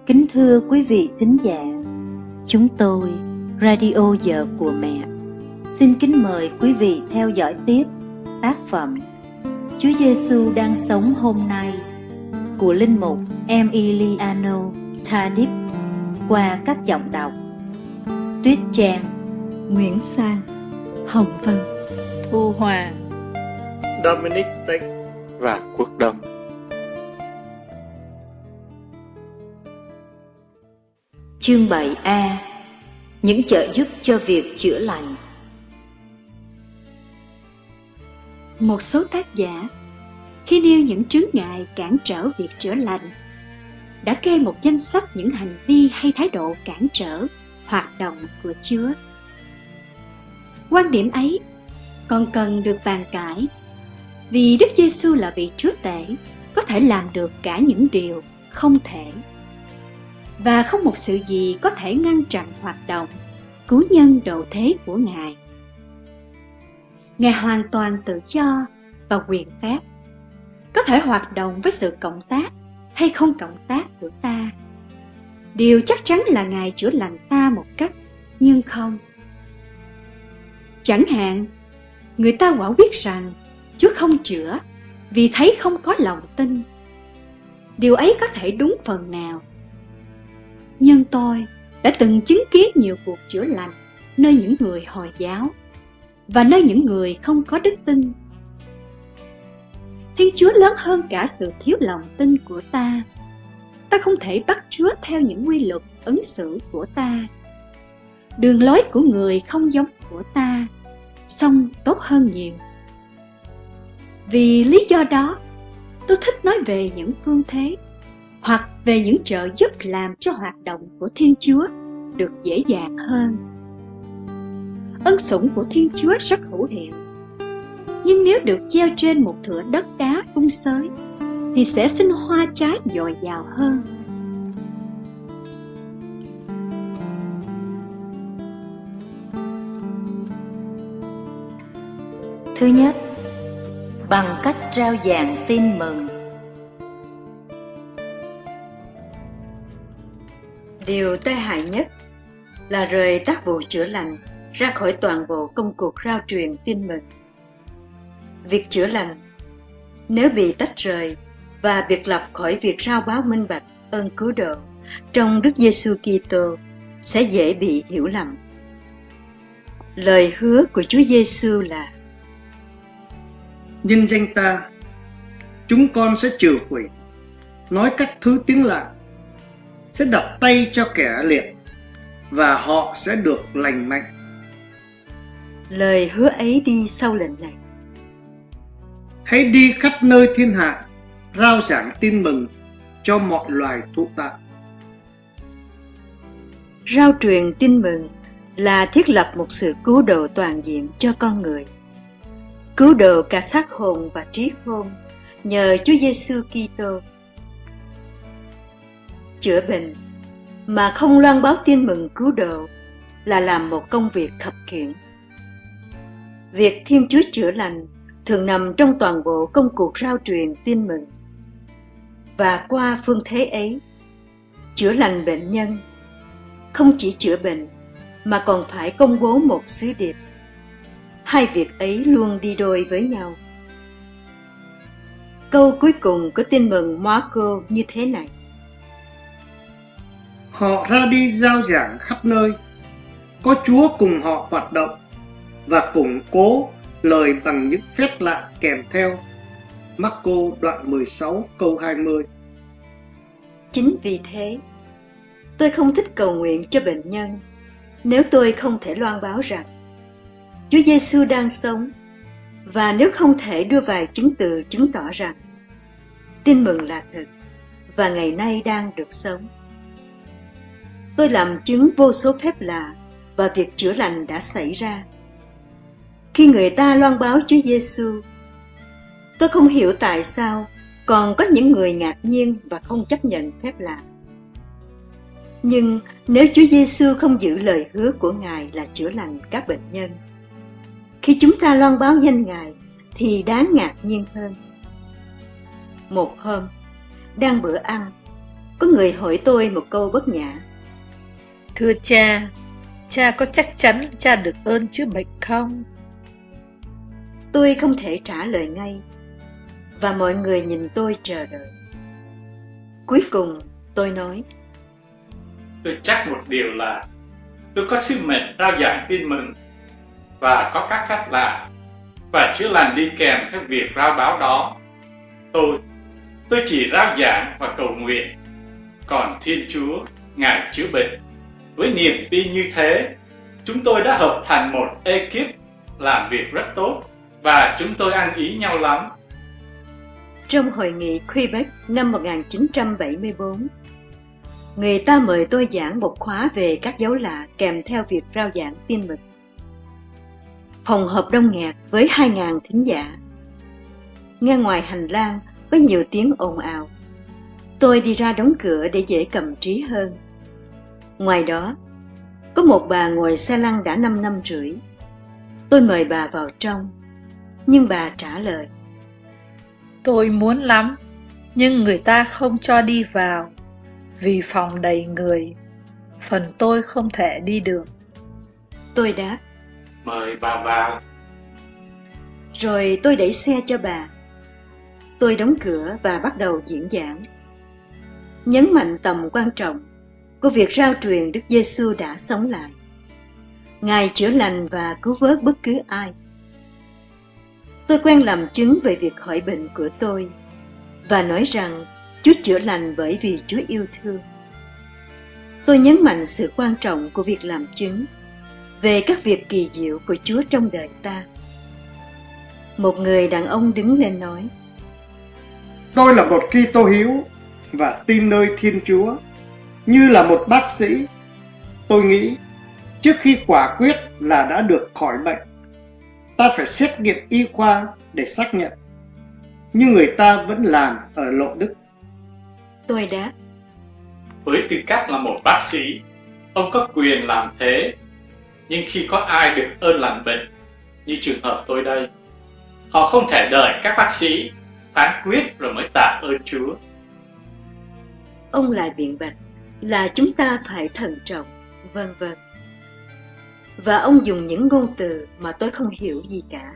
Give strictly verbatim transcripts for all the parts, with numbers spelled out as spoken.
Kính thưa quý vị thính giả, chúng tôi, Radio Giờ của Mẹ, xin kính mời quý vị theo dõi tiếp tác phẩm Chúa Giêsu đang sống hôm nay của Linh mục Emiliano Tardif qua các giọng đọc Tuyết Trang, Nguyễn Sang, Hồng Vân, Thu Hòa, Dominic Tech và Quốc Đông. Chương bảy A. Những trợ giúp cho việc chữa lành. Một số tác giả, khi nêu những chướng ngại cản trở việc chữa lành, đã kê một danh sách những hành vi hay thái độ cản trở hoạt động của Chúa. Quan điểm ấy còn cần được bàn cãi, vì Đức Giêsu là vị Chúa Tể, có thể làm được cả những điều không thể. Và không một sự gì có thể ngăn chặn hoạt động cứu nhân độ thế của Ngài. Ngài hoàn toàn tự do và quyền phép, có thể hoạt động với sự cộng tác hay không cộng tác của ta. Điều chắc chắn là Ngài chữa lành ta một cách, nhưng không. Chẳng hạn, người ta quả quyết rằng Chúa không chữa vì thấy không có lòng tin. Điều ấy có thể đúng phần nào. Nhưng tôi đã từng chứng kiến nhiều cuộc chữa lành nơi những người Hồi giáo và nơi những người không có đức tin. Thiên Chúa lớn hơn cả sự thiếu lòng tin của ta. Ta không thể bắt Chúa theo những quy luật ứng xử của ta. Đường lối của người không giống của ta, song tốt hơn nhiều. Vì lý do đó, tôi thích nói về những phương thế hoặc về những trợ giúp làm cho hoạt động của Thiên Chúa được dễ dàng hơn. Ân sủng của Thiên Chúa rất hữu hiệu, nhưng nếu được gieo trên một thửa đất đá ung xới thì sẽ sinh hoa trái dồi dào hơn. Thứ nhất, bằng cách rao giảng tin mừng. Điều tai hại nhất là rời tác vụ chữa lành ra khỏi toàn bộ công cuộc rao truyền tin mừng. Việc chữa lành, nếu bị tách rời và biệt lập khỏi việc rao báo minh bạch ơn cứu độ trong Đức Giêsu Kitô, sẽ dễ bị hiểu lầm. Lời hứa của Chúa Giêsu là: nhân danh ta, chúng con sẽ trừ quỷ, nói các thứ tiếng lạ, sẽ đặt tay cho kẻ liệt và họ sẽ được lành mạnh. Lời hứa ấy đi sau lần này: hãy đi khắp nơi thiên hạ, rao giảng tin mừng cho mọi loài thụ tạo. Rao truyền tin mừng là thiết lập một sự cứu độ toàn diện cho con người, cứu độ cả xác hồn và trí khôn nhờ Chúa Giêsu Kitô. Chữa bệnh mà không loan báo tin mừng cứu độ là làm một công việc khập khiễng. Việc Thiên Chúa chữa lành thường nằm trong toàn bộ công cuộc rao truyền tin mừng. Và qua phương thế ấy, chữa lành bệnh nhân không chỉ chữa bệnh mà còn phải công bố một sứ điệp. Hai việc ấy luôn đi đôi với nhau. Câu cuối cùng của tin mừng Marco như thế này: họ ra đi rao giảng khắp nơi, có Chúa cùng họ hoạt động và củng cố lời bằng những phép lạ kèm theo. Marco đoạn mười sáu câu hai mươi. Chính vì thế, tôi không thích cầu nguyện cho bệnh nhân nếu tôi không thể loan báo rằng Chúa Giêsu đang sống, và nếu không thể đưa vài chứng từ chứng tỏ rằng tin mừng là thật và ngày nay đang được sống. Tôi làm chứng vô số phép lạ và việc chữa lành đã xảy ra. Khi người ta loan báo Chúa Giêsu, tôi không hiểu tại sao còn có những người ngạc nhiên và không chấp nhận phép lạ. Nhưng nếu Chúa Giêsu không giữ lời hứa của Ngài là chữa lành các bệnh nhân, khi chúng ta loan báo danh Ngài thì đáng ngạc nhiên hơn. Một hôm, đang bữa ăn, có người hỏi tôi một câu bất nhã. Thưa cha, cha có chắc chắn cha được ơn chữa bệnh không? Tôi không thể trả lời ngay, và mọi người nhìn tôi chờ đợi. Cuối cùng tôi nói: Tôi chắc một điều là tôi có sứ mệnh rao giảng tin mừng và có các phép lạ và chữa lành đi kèm theo việc rao báo đó. Tôi, tôi chỉ rao giảng và cầu nguyện, còn Thiên Chúa, Ngài chữa bệnh. Với niềm tin như thế, chúng tôi đã hợp thành một ekip làm việc rất tốt và chúng tôi ăn ý nhau lắm. Trong hội nghị Quebec năm một nghìn chín trăm bảy mươi tư, người ta mời tôi giảng một khóa về các dấu lạ kèm theo việc rao giảng tin mừng. Phòng họp đông nghẹt với hai nghìn thính giả. Nghe ngoài hành lang có nhiều tiếng ồn ào. Tôi đi ra đóng cửa để dễ cầm trí hơn. Ngoài đó, có một bà ngồi xe lăn đã năm năm rưỡi. Tôi mời bà vào trong, nhưng bà trả lời: Tôi muốn lắm, nhưng người ta không cho đi vào, vì phòng đầy người. Phần tôi không thể đi được. Tôi đáp: Mời bà vào. Rồi tôi đẩy xe cho bà. Tôi đóng cửa và bắt đầu diễn giảng, nhấn mạnh tầm quan trọng của việc rao truyền Đức Giêsu đã sống lại. Ngài chữa lành và cứu vớt bất cứ ai. Tôi quen làm chứng về việc khỏi bệnh của tôi và nói rằng Chúa chữa lành bởi vì Chúa yêu thương. Tôi nhấn mạnh sự quan trọng của việc làm chứng về các việc kỳ diệu của Chúa trong đời ta. Một người đàn ông đứng lên nói: Tôi là một Kitô hữu và tin nơi Thiên Chúa. Như là một bác sĩ, tôi nghĩ trước khi quả quyết là đã được khỏi bệnh, ta phải xét nghiệm y khoa để xác nhận. Nhưng người ta vẫn làm ở Lộ Đức. Tôi đáp: Với tư cách là một bác sĩ, ông có quyền làm thế. Nhưng khi có ai được ơn lành bệnh, như trường hợp tôi đây, họ không thể đợi các bác sĩ phán quyết rồi mới tạ ơn Chúa. Ông lại biện bạch là chúng ta phải thận trọng, vân vân. Và ông dùng những ngôn từ mà tôi không hiểu gì cả.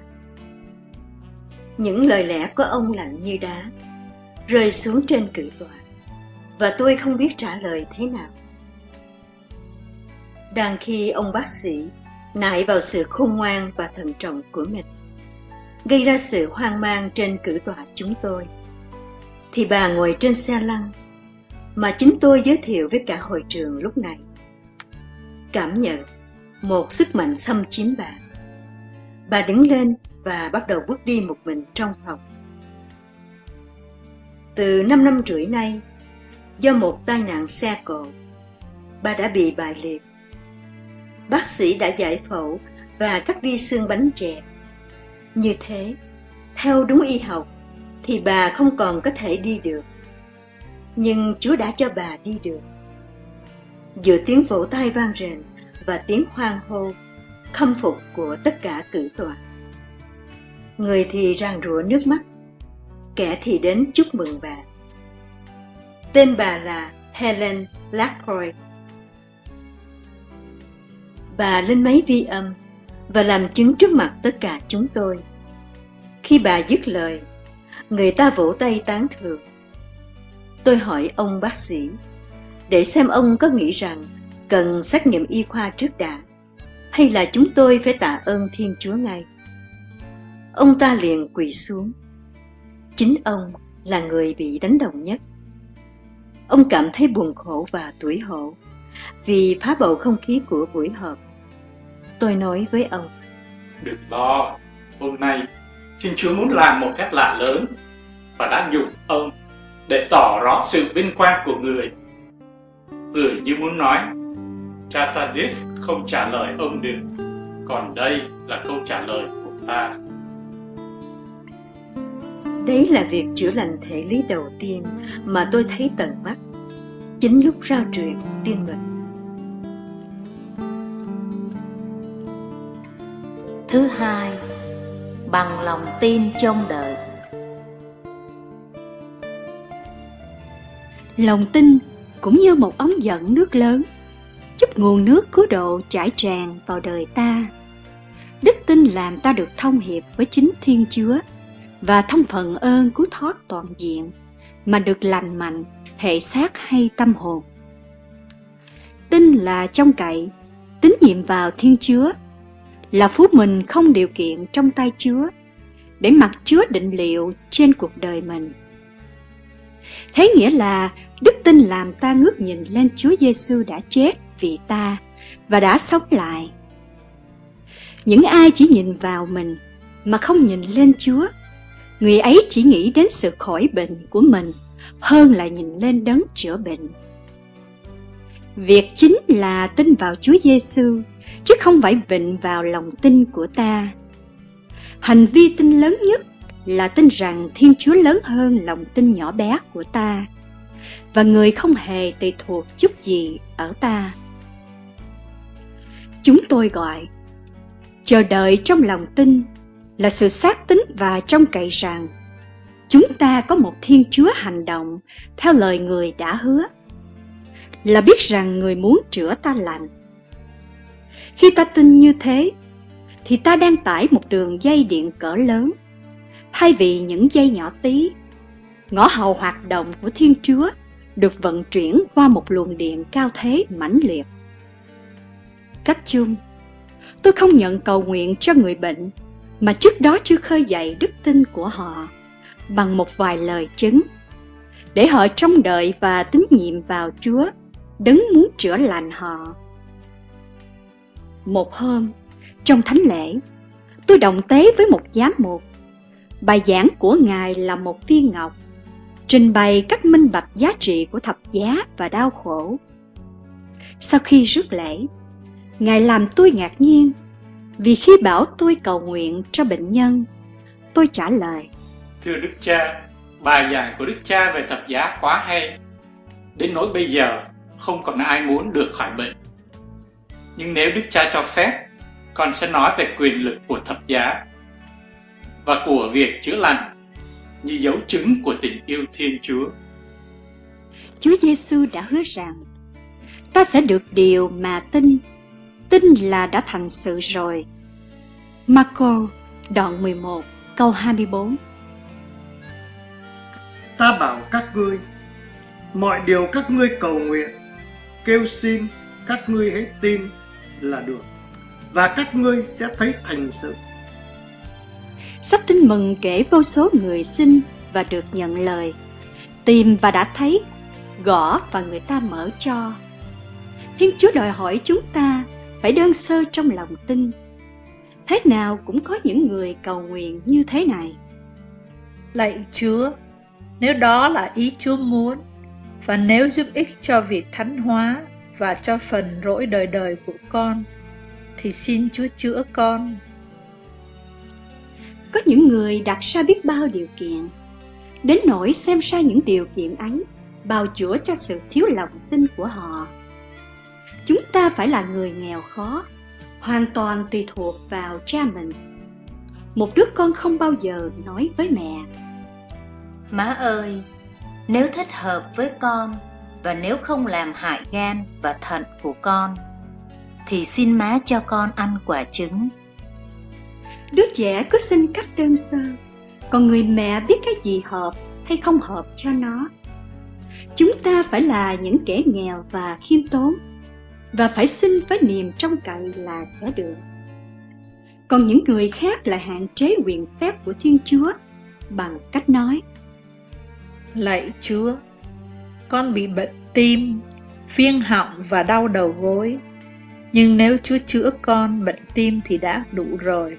Những lời lẽ của ông lạnh như đá, rơi xuống trên cử tọa, và tôi không biết trả lời thế nào. Đang khi ông bác sĩ nại vào sự khôn ngoan và thận trọng của mình, gây ra sự hoang mang trên cử tọa chúng tôi, thì bà ngồi trên xe lăn mà chính tôi giới thiệu với cả hội trường lúc này, cảm nhận một sức mạnh xâm chiếm bà. Bà đứng lên và bắt đầu bước đi một mình trong phòng. Từ năm năm rưỡi nay, do một tai nạn xe cộ, bà đã bị bại liệt. Bác sĩ đã giải phẫu và cắt đi xương bánh chè. Như thế, theo đúng y học, thì bà không còn có thể đi được. Nhưng Chúa đã cho bà đi được. Giữa tiếng vỗ tay vang rền và tiếng hoan hô, khâm phục của tất cả cử tọa, người thì ràn rụa nước mắt, kẻ thì đến chúc mừng bà. Tên bà là Helen Lacroix. Bà lên máy vi âm và làm chứng trước mặt tất cả chúng tôi. Khi bà dứt lời, người ta vỗ tay tán thưởng. Tôi hỏi ông bác sĩ để xem ông có nghĩ rằng cần xét nghiệm y khoa trước đã, hay là chúng tôi phải tạ ơn Thiên Chúa ngay. Ông ta liền quỳ xuống. Chính ông là người bị đánh động nhất. Ông cảm thấy buồn khổ và tủi hổ vì phá bầu không khí của buổi họp. Tôi nói với ông: Đừng lo, hôm nay Thiên Chúa muốn làm một phép lạ lớn và đã dùng ông để tỏ rõ sự vinh quang của người. Người như muốn nói, cha ta biết không trả lời ông được, còn đây là câu trả lời của ta. Đấy là việc chữa lành thể lý đầu tiên mà tôi thấy tận mắt, chính lúc rao truyền tin mừng. Thứ hai, bằng lòng tin trông đợi. Lòng tin cũng như một ống dẫn nước lớn, giúp nguồn nước cứu độ chảy tràn vào đời ta. Đức tin làm ta được thông hiệp với chính Thiên Chúa và thông phần ơn cứu thoát toàn diện, mà được lành mạnh, thể xác hay tâm hồn. Tin là trông cậy, tín nhiệm vào Thiên Chúa, là phú mình không điều kiện trong tay Chúa, để mặc Chúa định liệu trên cuộc đời mình. Thế nghĩa là đức tin làm ta ngước nhìn lên Chúa Giêsu đã chết vì ta và đã sống lại. Những ai chỉ nhìn vào mình mà không nhìn lên Chúa, người ấy chỉ nghĩ đến sự khỏi bệnh của mình hơn là nhìn lên đấng chữa bệnh. Việc chính là tin vào Chúa Giêsu, chứ không phải vịnh vào lòng tin của ta. Hành vi tin lớn nhất là tin rằng Thiên Chúa lớn hơn lòng tin nhỏ bé của ta, và người không hề tùy thuộc chút gì ở ta. Chúng tôi gọi chờ đợi trong lòng tin là sự xác tín và trông cậy rằng chúng ta có một Thiên Chúa hành động theo lời người đã hứa, là biết rằng người muốn chữa ta lành. Khi ta tin như thế, thì ta đang tải một đường dây điện cỡ lớn, thay vì những dây nhỏ tí. Ngõ hầu hoạt động của Thiên Chúa được vận chuyển qua một luồng điện cao thế mãnh liệt. Cách chung, tôi không nhận cầu nguyện cho người bệnh mà trước đó chưa khơi dậy đức tin của họ bằng một vài lời chứng, để họ trông đợi và tín nhiệm vào Chúa, đấng muốn chữa lành họ. Một hôm, trong thánh lễ, tôi đồng tế với một giám mục. Bài giảng của Ngài là một viên ngọc, trình bày các minh bạch giá trị của thập giá và đau khổ. Sau khi rước lễ, Ngài làm tôi ngạc nhiên, vì khi bảo tôi cầu nguyện cho bệnh nhân, tôi trả lời: Thưa Đức Cha, bài giảng của Đức Cha về thập giá quá hay, đến nỗi bây giờ không còn ai muốn được khỏi bệnh. Nhưng nếu Đức Cha cho phép, con sẽ nói về quyền lực của thập giá và của việc chữa lành như dấu chứng của tình yêu Thiên Chúa. Chúa Giêsu đã hứa rằng ta sẽ được điều mà tin. Tin là đã thành sự rồi. Marco đoạn mười một câu hai mươi bốn. Ta bảo các ngươi, mọi điều các ngươi cầu nguyện, kêu xin, các ngươi hãy tin là được, và các ngươi sẽ thấy thành sự. Sách Tin Mừng kể vô số người xin và được nhận lời, tìm và đã thấy, gõ và người ta mở cho. Thiên Chúa đòi hỏi chúng ta phải đơn sơ trong lòng tin. Thế nào cũng có những người cầu nguyện như thế này: Lạy Chúa, nếu đó là ý Chúa muốn, và nếu giúp ích cho việc thánh hóa và cho phần rỗi đời đời của con, thì xin Chúa chữa con. Có những người đặt ra biết bao điều kiện, đến nỗi xem ra những điều kiện ấy bào chữa cho sự thiếu lòng tin của họ. Chúng ta phải là người nghèo khó, hoàn toàn tùy thuộc vào cha mình. Một đứa con không bao giờ nói với mẹ: Má ơi, nếu thích hợp với con và nếu không làm hại gan và thận của con, thì xin má cho con ăn quả trứng. Đứa trẻ cứ xin cách đơn sơ, còn người mẹ biết cái gì hợp hay không hợp cho nó. Chúng ta phải là những kẻ nghèo và khiêm tốn, và phải xin với niềm trông cậy là sẽ được. Còn những người khác lại hạn chế quyền phép của Thiên Chúa bằng cách nói: Lạy Chúa, con bị bệnh tim, viêm họng và đau đầu gối, nhưng nếu Chúa chữa con bệnh tim thì đã đủ rồi.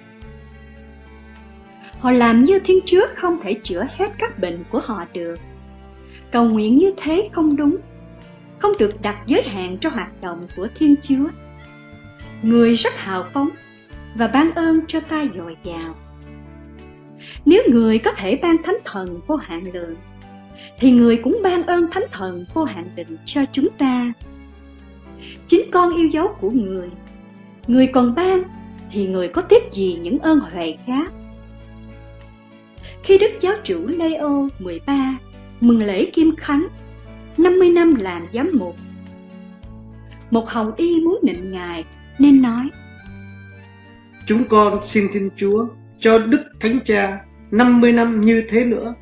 Họ làm như Thiên Chúa không thể chữa hết các bệnh của họ được. Cầu nguyện như thế không đúng, không được đặt giới hạn cho hoạt động của Thiên Chúa. Người rất hào phóng và ban ơn cho ta dồi dào. Nếu người có thể ban thánh thần vô hạn lượng, thì người cũng ban ơn thánh thần vô hạn định cho chúng ta. Chính con yêu dấu của người, người còn ban, thì người có tiếp gì những ơn huệ khác. Khi Đức Giáo chủ Leo mười ba mừng lễ Kim Khánh, năm mươi năm làm giám mục. Một hồng y muốn nịnh Ngài nên nói: Chúng con xin Thiên Chúa cho Đức Thánh Cha năm mươi năm như thế nữa.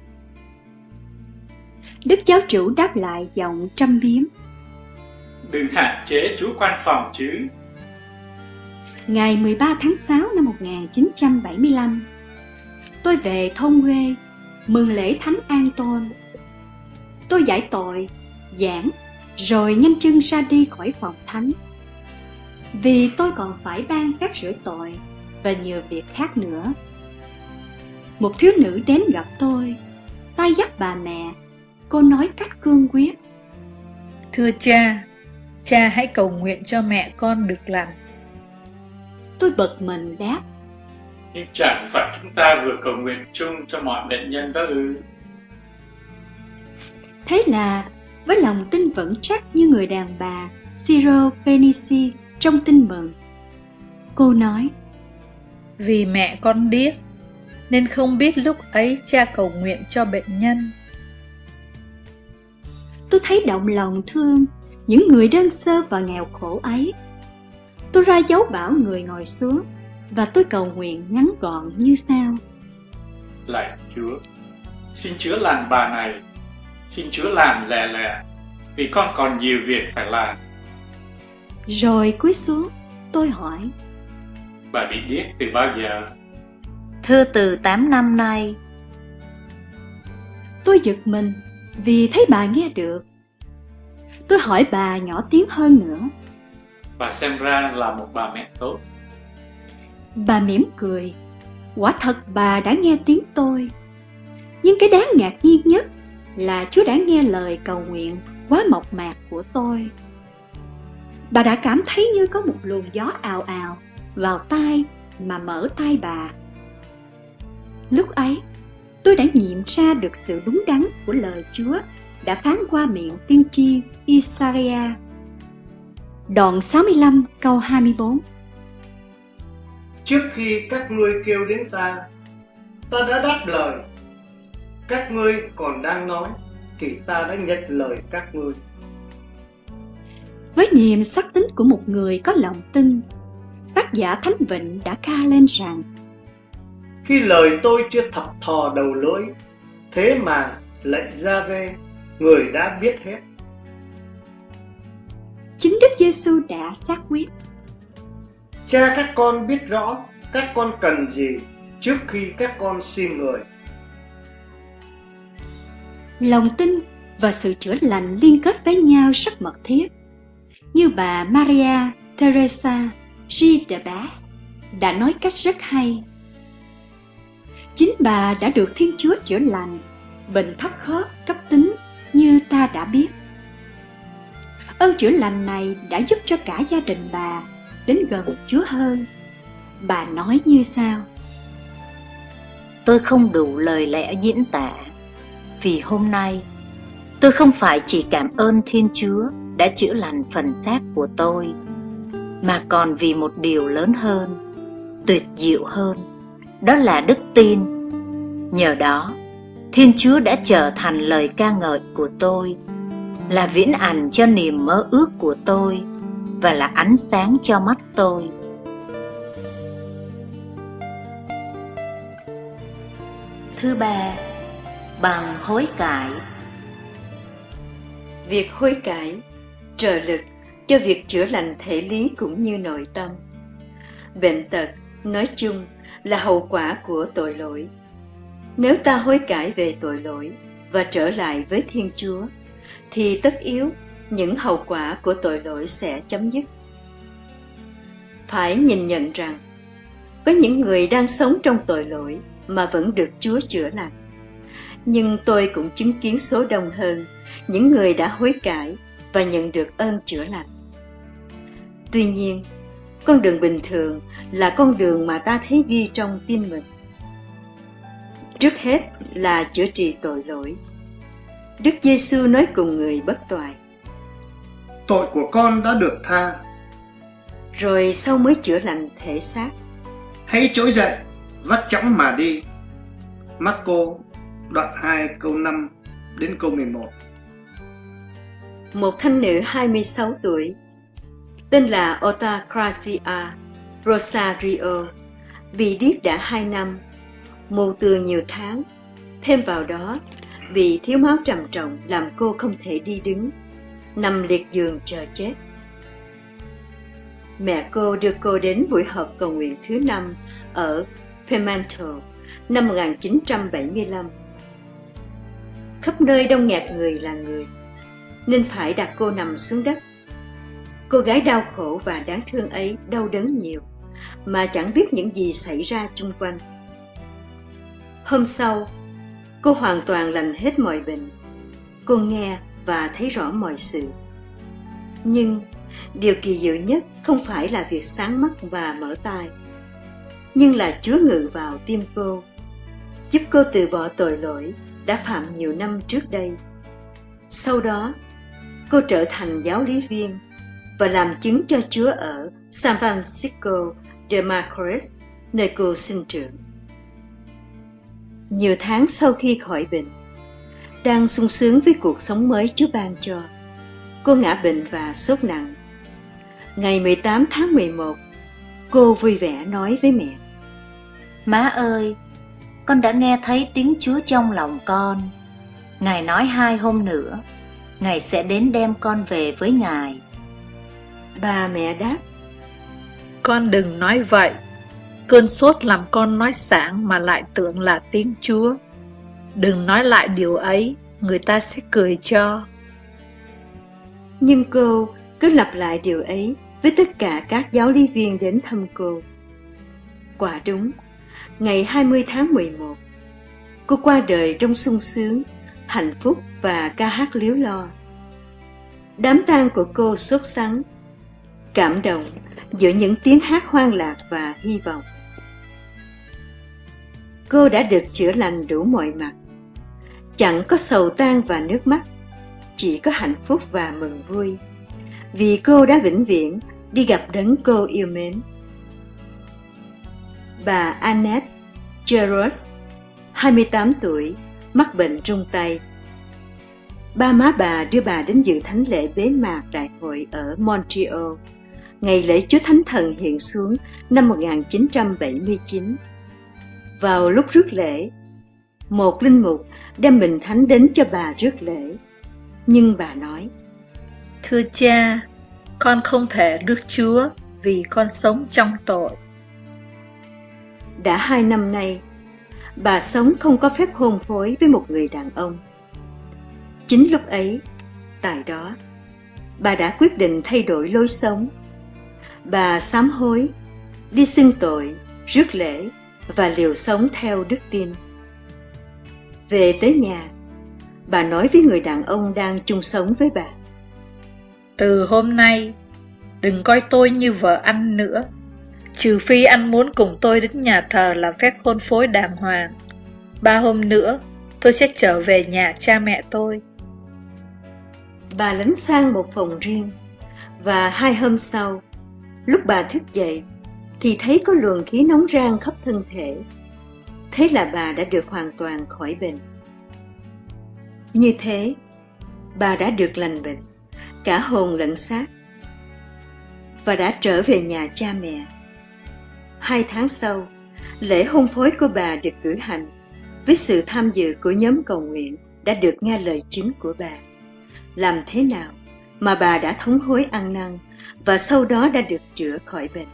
Đức giáo chủ đáp lại giọng trâm biếm: Đừng hạn chế Chúa quan phòng chứ. Ngày mười ba tháng sáu năm một nghìn chín trăm bảy mươi lăm, tôi về thôn quê mừng lễ Thánh An Tôn. Tôi giải tội, giảng, rồi nhanh chân ra đi khỏi phòng thánh. Vì tôi còn phải ban phép rửa tội và nhiều việc khác nữa. Một thiếu nữ đến gặp tôi, tay dắt bà mẹ. Cô nói cách cương quyết: Thưa cha, cha hãy cầu nguyện cho mẹ con được lành. Tôi bật mình đáp: Nhưng chẳng phải chúng ta vừa cầu nguyện chung cho mọi bệnh nhân đó ư? Thế là với lòng tin vững chắc như người đàn bà Syrophoenici trong tin mừng, cô nói: Vì mẹ con điếc nên không biết lúc ấy cha cầu nguyện cho bệnh nhân. Tôi thấy động lòng thương những người đơn sơ và nghèo khổ ấy. Tôi ra dấu bảo người ngồi xuống và tôi cầu nguyện ngắn gọn như sau: Lạy Chúa, xin chữa lành bà này, xin Chúa làm lẹ lẹ, vì con còn nhiều việc phải làm. Rồi cúi xuống, tôi hỏi: Bà bị điếc từ bao giờ? Thưa từ tám năm nay. Tôi giật mình vì thấy bà nghe được. Tôi hỏi bà nhỏ tiếng hơn nữa: Bà xem ra là một bà mẹ tốt. Bà mỉm cười. Quả thật bà đã nghe tiếng tôi. Nhưng cái đáng ngạc nhiên nhất là Chúa đã nghe lời cầu nguyện quá mộc mạc của tôi. Bà đã cảm thấy như có một luồng gió ào ào vào tai mà mở tai bà. Lúc ấy, tôi đã nghiệm ra được sự đúng đắn của lời Chúa đã phán qua miệng tiên tri Isaiah. Đoạn sáu mươi lăm câu hai mươi bốn. Trước khi các ngươi kêu đến ta, ta đã đáp lời. Các ngươi còn đang nói, thì ta đã nhận lời các ngươi. Với niềm sắc tính của một người có lòng tin, tác giả Thánh Vịnh đã ca lên rằng: Khi lời tôi chưa thập thò đầu lưỡi, thế mà lệnh Gia-vê, người đã biết hết. Chính Đức Giêsu đã xác quyết: Cha các con biết rõ các con cần gì trước khi các con xin người. Lòng tin và sự chữa lành liên kết với nhau rất mật thiết. Như bà Maria Teresa Gidebas đã nói cách rất hay. Chính bà đã được Thiên Chúa chữa lành bệnh thấp khớp cấp tính như ta đã biết. Ơn chữa lành này đã giúp cho cả gia đình bà đến gần Chúa hơn. Bà nói như sau: Tôi không đủ lời lẽ diễn tả, vì hôm nay tôi không phải chỉ cảm ơn Thiên Chúa đã chữa lành phần xác của tôi, mà còn vì một điều lớn hơn, tuyệt diệu hơn, đó là đức tin. Nhờ đó, Thiên Chúa đã trở thành lời ca ngợi của tôi, là viễn ảnh cho niềm mơ ước của tôi, và là ánh sáng cho mắt tôi. Thứ ba, bằng hối cải. Việc hối cải trợ lực cho việc chữa lành thể lý cũng như nội tâm. Bệnh tật nói chung là hậu quả của tội lỗi. Nếu ta hối cải về tội lỗi và trở lại với Thiên Chúa, thì tất yếu những hậu quả của tội lỗi sẽ chấm dứt. Phải nhìn nhận rằng có những người đang sống trong tội lỗi mà vẫn được Chúa chữa lành. Nhưng tôi cũng chứng kiến số đông hơn những người đã hối cải và nhận được ơn chữa lành. Tuy nhiên, con đường bình thường là con đường mà ta thấy ghi trong Tin Mừng. Trước hết là chữa trị tội lỗi. Đức Giêsu nói cùng người bất toại: Tội của con đã được tha. Rồi sau mới chữa lành thể xác. Hãy trỗi dậy, vắt chõng mà đi. Marco đoạn hai câu năm đến câu mười một. một thanh nữ hai mươi sáu tuổi, tên là Altagracia Rosario, bị điếc đã hai năm, mù từ nhiều tháng, thêm vào đó vì thiếu máu trầm trọng làm cô không thể đi đứng, nằm liệt giường chờ chết. Mẹ cô đưa cô đến buổi họp cầu nguyện thứ năm ở Pimento năm một nghìn chín trăm bảy mươi lăm. Khắp nơi đông nghẹt người là người, nên phải đặt cô nằm xuống đất. Cô gái đau khổ và đáng thương ấy đau đớn nhiều, mà chẳng biết những gì xảy ra chung quanh. Hôm sau, cô hoàn toàn lành hết mọi bệnh. Cô nghe và thấy rõ mọi sự. Nhưng điều kỳ diệu nhất không phải là việc sáng mắt và mở tai, nhưng là Chúa ngự vào tim cô, giúp cô từ bỏ tội lỗi đã phạm nhiều năm trước đây. Sau đó, cô trở thành giáo lý viên và làm chứng cho Chúa ở San Francisco de Macorís, nơi cô sinh trưởng. Nhiều tháng sau khi khỏi bệnh, đang sung sướng với cuộc sống mới Chúa ban cho, cô ngã bệnh và sốt nặng. Ngày mười tám tháng mười một, cô vui vẻ nói với mẹ: Má ơi, con đã nghe thấy tiếng Chúa trong lòng con. Ngài nói hai hôm nữa, Ngài sẽ đến đem con về với Ngài. Bà mẹ đáp: Con đừng nói vậy. Cơn sốt làm con nói sảng mà lại tưởng là tiếng Chúa. Đừng nói lại điều ấy, người ta sẽ cười cho. Nhưng cô cứ lặp lại điều ấy với tất cả các giáo lý viên đến thăm cô. Quả đúng, ngày hai mươi tháng mười một, cô qua đời trong sung sướng, hạnh phúc và ca hát líu lo. Đám tang của cô sốt sắng, cảm động giữa những tiếng hát hoan lạc và hy vọng. Cô đã được chữa lành đủ mọi mặt, chẳng có sầu tang và nước mắt, chỉ có hạnh phúc và mừng vui, vì cô đã vĩnh viễn đi gặp đấng cô yêu mến. Bà Annette Geroux, hai mươi tám tuổi, mắc bệnh rung tay. Ba má bà đưa bà đến dự thánh lễ bế mạc đại hội ở Montreal, ngày lễ Chúa Thánh Thần hiện xuống năm một nghìn chín trăm bảy mươi chín. Vào lúc rước lễ, một linh mục đem bình thánh đến cho bà rước lễ. Nhưng bà nói: Thưa cha, con không thể rước Chúa vì con sống trong tội. Đã hai năm nay, bà sống không có phép hôn phối với một người đàn ông. Chính lúc ấy, tại đó, bà đã quyết định thay đổi lối sống. Bà sám hối, đi xưng tội, rước lễ và liều sống theo đức tin. Về tới nhà, bà nói với người đàn ông đang chung sống với bà: Từ hôm nay, đừng coi tôi như vợ anh nữa, trừ phi anh muốn cùng tôi đến nhà thờ làm phép hôn phối đàng hoàng. Ba hôm nữa, tôi sẽ trở về nhà cha mẹ tôi. Bà lánh sang một phòng riêng, và hai hôm sau, lúc bà thức dậy, thì thấy có luồng khí nóng rang khắp thân thể. Thế là bà đã được hoàn toàn khỏi bệnh. Như thế, bà đã được lành bệnh, cả hồn lẫn xác, và đã trở về nhà cha mẹ. Hai tháng sau, lễ hôn phối của bà được cử hành với sự tham dự của nhóm cầu nguyện đã được nghe lời chứng của bà. Làm thế nào mà bà đã thống hối ăn năn và sau đó đã được chữa khỏi bệnh.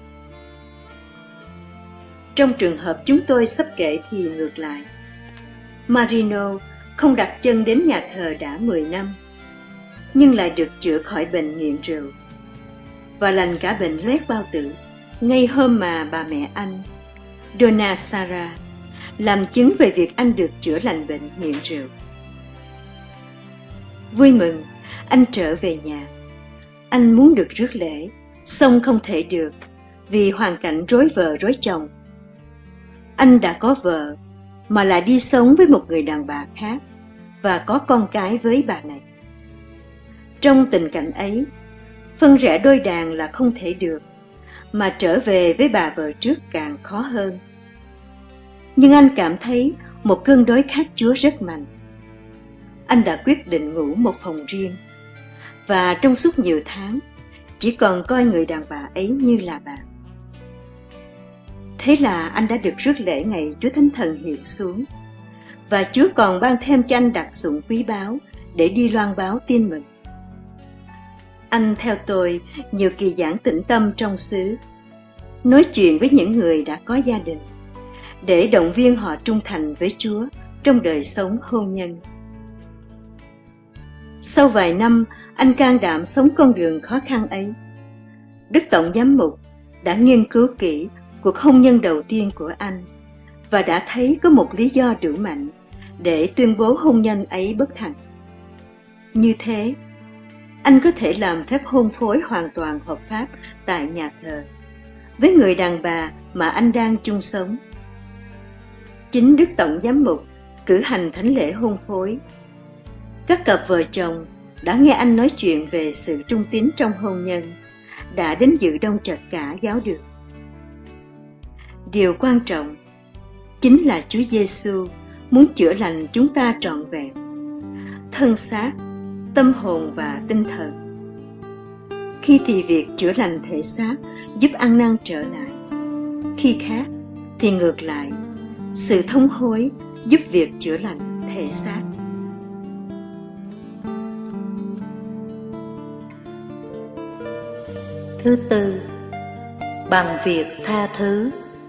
Trong trường hợp chúng tôi sắp kể thì ngược lại. Marino không đặt chân đến nhà thờ đã mười năm, nhưng lại được chữa khỏi bệnh nghiện rượu và lành cả bệnh loét bao tử ngay hôm mà bà mẹ anh, Donna Sarah, làm chứng về việc anh được chữa lành bệnh nghiện rượu. Vui mừng, anh trở về nhà. Anh muốn được rước lễ, song không thể được vì hoàn cảnh rối vợ rối chồng. Anh đã có vợ mà lại đi sống với một người đàn bà khác và có con cái với bà này. Trong tình cảnh ấy, phân rẽ đôi đàn là không thể được, mà trở về với bà vợ trước càng khó hơn. Nhưng anh cảm thấy một cơn đói khát Chúa rất mạnh. Anh đã quyết định ngủ một phòng riêng. và trong suốt nhiều tháng chỉ còn coi người đàn bà ấy như là bạn. Thế là anh đã được rước lễ ngày Chúa Thánh Thần hiện xuống, và Chúa còn ban thêm cho anh đặc dụng quý báu để đi loan báo tin mừng. Anh theo tôi nhiều kỳ giảng tĩnh tâm trong xứ, nói chuyện với những người đã có gia đình, để động viên họ trung thành với Chúa trong đời sống hôn nhân. Sau vài năm, anh can đảm sống con đường khó khăn ấy. Đức Tổng Giám mục đã nghiên cứu kỹ cuộc hôn nhân đầu tiên của anh và đã thấy có một lý do đủ mạnh để tuyên bố hôn nhân ấy bất thành. Như thế, anh có thể làm phép hôn phối hoàn toàn hợp pháp tại nhà thờ với người đàn bà mà anh đang chung sống. Chính Đức Tổng Giám mục cử hành thánh lễ hôn phối. Các cặp vợ chồng đã nghe anh nói chuyện về sự trung tín trong hôn nhân, đã đến dự đông trật cả giáo đường. Điều quan trọng chính là Chúa Giêsu muốn chữa lành chúng ta trọn vẹn, thân xác, tâm hồn và tinh thần. Khi thì việc chữa lành thể xác giúp ăn năn trở lại, khi khác thì ngược lại, sự thông hối giúp việc chữa lành thể xác. Thứ tư, bằng việc tha thứ.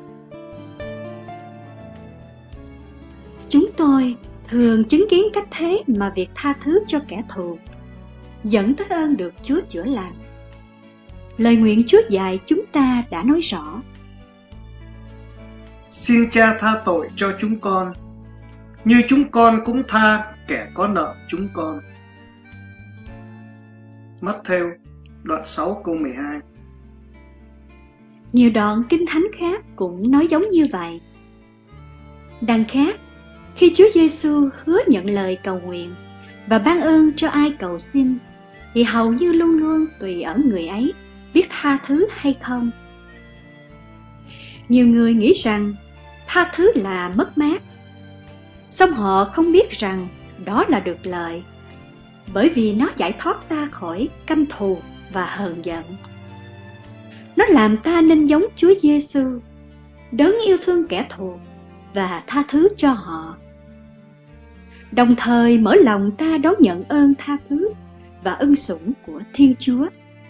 Chúng tôi thường chứng kiến cách thế mà việc tha thứ cho kẻ thù dẫn tới ơn được Chúa chữa lành. Lời nguyện Chúa dạy chúng ta đã nói rõ: Xin Cha tha tội cho chúng con, như chúng con cũng tha kẻ có nợ chúng con. Matthew đoạn sáu câu mười hai. Nhiều đoạn kinh thánh khác cũng nói giống như vậy. Đằng khác, khi Chúa Giêsu hứa nhận lời cầu nguyện và ban ơn cho ai cầu xin, thì hầu như luôn luôn tùy ở người ấy biết tha thứ hay không. Nhiều người nghĩ rằng tha thứ là mất mát, song họ không biết rằng đó là được lợi, bởi vì nó giải thoát ta khỏi căm thù và hờn giận. Nó làm ta nên giống Chúa Giêsu, đấng yêu thương kẻ thù và tha thứ cho họ, đồng thời mở lòng ta đón nhận ơn tha thứ và ân sủng của Thiên Chúa.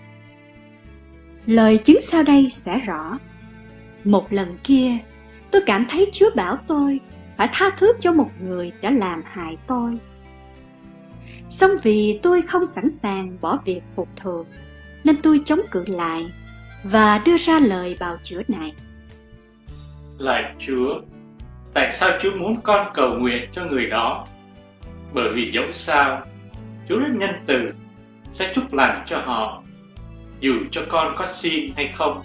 Lời chứng sau đây sẽ rõ: một lần kia, tôi cảm thấy Chúa bảo tôi phải tha thứ cho một người đã làm hại tôi. Song vì tôi không sẵn sàng bỏ việc phục thù, nên tôi chống cự lại và đưa ra lời bào chữa này: Lạy Chúa, tại sao Chúa muốn con cầu nguyện cho người đó? Bởi vì dẫu sao, Chúa rất nhân từ, sẽ chúc lành cho họ, dù cho con có xin hay không.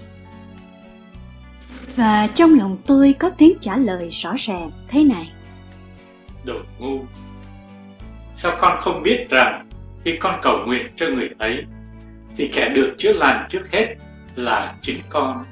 Và trong lòng tôi có tiếng trả lời rõ ràng thế này: Đồ ngu! Sao con không biết rằng khi con cầu nguyện cho người ấy, thì kẻ được chữa lành trước hết là chính con?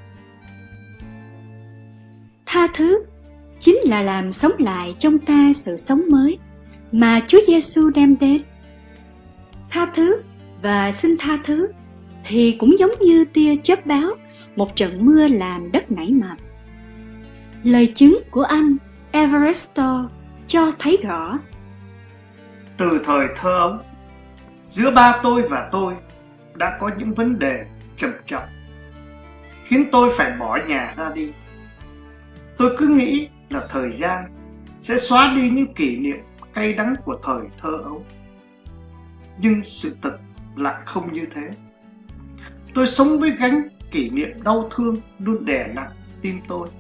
Tha thứ chính là làm sống lại trong ta sự sống mới mà Chúa Giêsu đem đến. Tha thứ và xin tha thứ thì cũng giống như tia chớp báo một trận mưa làm đất nảy mầm. Lời chứng của anh Everesto cho thấy rõ: Từ thời thơ ấu, giữa ba tôi và tôi đã có những vấn đề trầm trọng, khiến tôi phải bỏ nhà ra đi. Tôi cứ nghĩ là thời gian sẽ xóa đi những kỷ niệm cay đắng của thời thơ ấu. Nhưng sự thật lại không như thế. Tôi sống với gánh kỷ niệm đau thương luôn đè nặng tim tôi.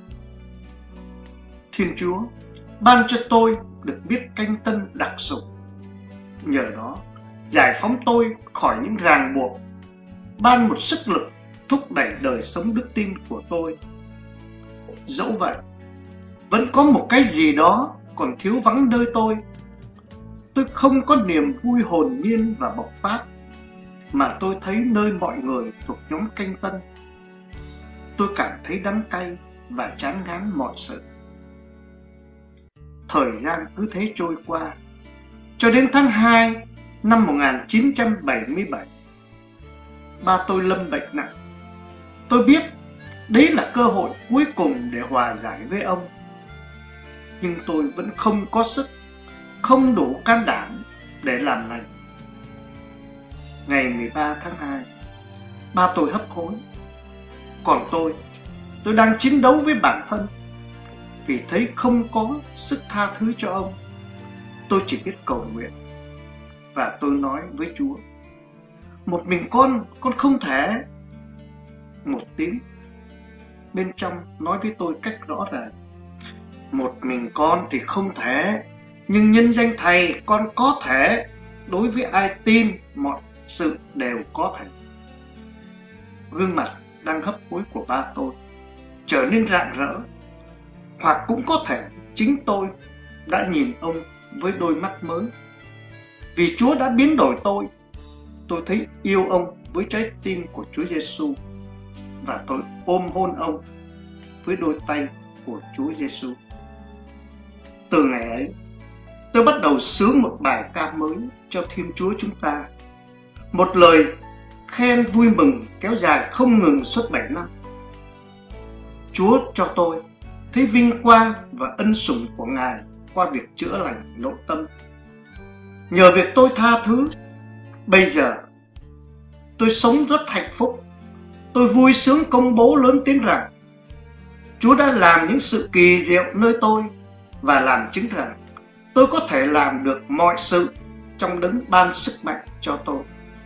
Thiên Chúa ban cho tôi được biết canh tân đặc dụng. Nhờ đó, giải phóng tôi khỏi những ràng buộc, ban một sức lực thúc đẩy đời sống đức tin của tôi. Dẫu vậy, vẫn có một cái gì đó còn thiếu vắng nơi tôi. Tôi không có niềm vui hồn nhiên và bộc phát mà tôi thấy nơi mọi người thuộc nhóm canh tân. Tôi cảm thấy đắng cay và chán ngán mọi sự. Thời gian cứ thế trôi qua, cho đến tháng hai năm một nghìn chín trăm bảy mươi bảy, ba tôi lâm bệnh nặng. Tôi biết đấy là cơ hội cuối cùng để hòa giải với ông, nhưng tôi vẫn không có sức, không đủ can đảm để làm lành. Ngày mười ba tháng hai, ba tôi hấp hối. Còn tôi, tôi đang chiến đấu với bản thân. Vì thấy không có sức tha thứ cho ông, tôi chỉ biết cầu nguyện. Và tôi nói với Chúa, một mình con, con không thể. Một tiếng bên trong nói với tôi cách rõ ràng, một mình con thì không thể, nhưng nhân danh Thầy con có thể. Đối với ai tin, mọi sự đều có thể. Gương mặt đang hấp hối của ba tôi trở nên rạng rỡ. Hoặc cũng có thể chính tôi đã nhìn ông với đôi mắt mới. Vì Chúa đã biến đổi tôi, tôi thấy yêu ông với trái tim của Chúa Giêsu, và tôi ôm hôn ông với đôi tay của Chúa Giêsu. Từ ngày ấy, tôi bắt đầu sướng một bài ca mới cho Thiên Chúa chúng ta, một lời khen vui mừng kéo dài không ngừng suốt bảy năm. Chúa cho tôi thấy vinh quang và ân sủng của Ngài qua việc chữa lành nội tâm. Nhờ việc tôi tha thứ, bây giờ tôi sống rất hạnh phúc. Tôi vui sướng công bố lớn tiếng rằng Chúa đã làm những sự kỳ diệu nơi tôi, và làm chứng rằng tôi có thể làm được mọi sự trong Đấng ban sức mạnh cho tôi.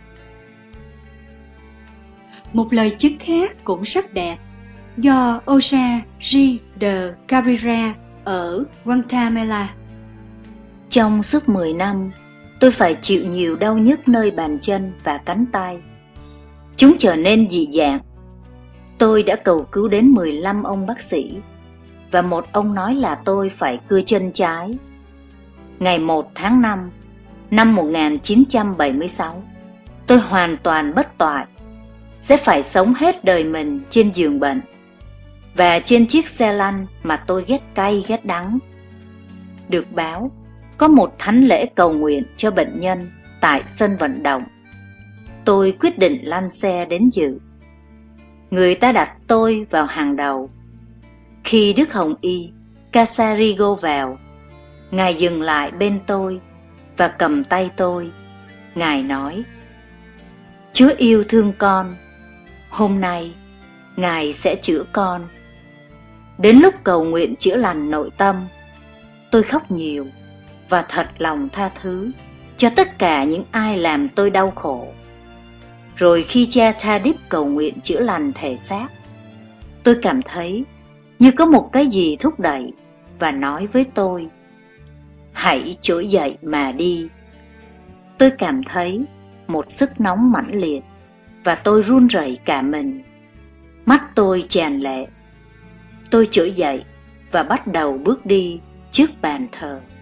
Một lời chứng khác cũng rất đẹp do Jose G. de Cabrera ở Guatemala. Trong suốt mười năm, tôi phải chịu nhiều đau nhức nơi bàn chân và cánh tay. Chúng trở nên dị dạng. Tôi đã cầu cứu đến mười lăm ông bác sĩ, và một ông nói là tôi phải cưa chân trái. Ngày một tháng năm năm một nghìn chín trăm bảy mươi sáu, tôi hoàn toàn bất toại, sẽ phải sống hết đời mình trên giường bệnh và trên chiếc xe lăn mà tôi ghét cay ghét đắng. Được báo có một thánh lễ cầu nguyện cho bệnh nhân tại sân vận động. Tôi quyết định lăn xe đến dự. Người ta đặt tôi vào hàng đầu. Khi Đức Hồng Y Casarigo vào, Ngài dừng lại bên tôi và cầm tay tôi. Ngài nói, Chúa yêu thương con, hôm nay Ngài sẽ chữa con. Đến lúc cầu nguyện chữa lành nội tâm, tôi khóc nhiều và thật lòng tha thứ cho tất cả những ai làm tôi đau khổ. Rồi khi cha Tadip cầu nguyện chữa lành thể xác, tôi cảm thấy như có một cái gì thúc đẩy và nói với tôi, hãy trỗi dậy mà đi. Tôi cảm thấy một sức nóng mãnh liệt và tôi run rẩy cả mình. Mắt tôi tràn lệ. Tôi trỗi dậy và bắt đầu bước đi trước bàn thờ.